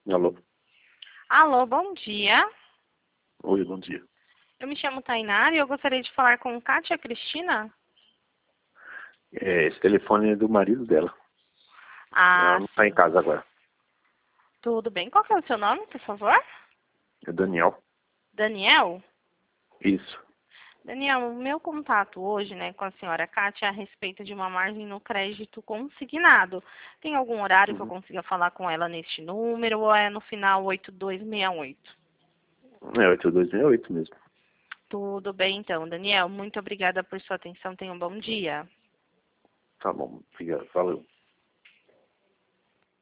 Alô? Alô, bom dia. Oi, bom dia. Eu me chamo Tainara e eu gostaria de falar com Kátia Cristina. Esse telefone é do marido dela. Ela Ah, não está em sim. casa agora. Tudo bem. Qual que é o seu nome, por favor? É Daniel? Daniel? Isso. Daniel, o meu contato hoje, né, com a senhora Kátia é a respeito de uma margem no crédito consignado. Tem algum horário que eu Uhum. consiga falar com ela neste número ou é no final 8268? É 8268 mesmo. Tudo bem, então. Daniel, muito obrigada por sua atenção. Tenha um bom dia. Tá bom. Obrigado. Valeu.